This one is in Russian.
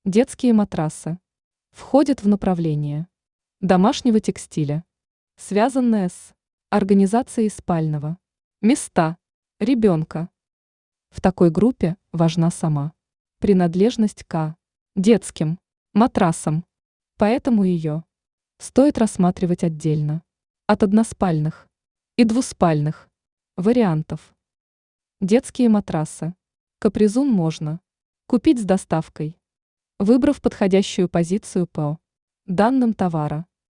Детские матрасы входят в направление домашнего текстиля, связанное с организацией спального места ребенка. В такой группе важна сама принадлежность к детским матрасам, поэтому ее стоит рассматривать отдельно от односпальных и двуспальных вариантов. Детские матрасы Капризун можно купить с доставкой, выбрав подходящую позицию по данным товара.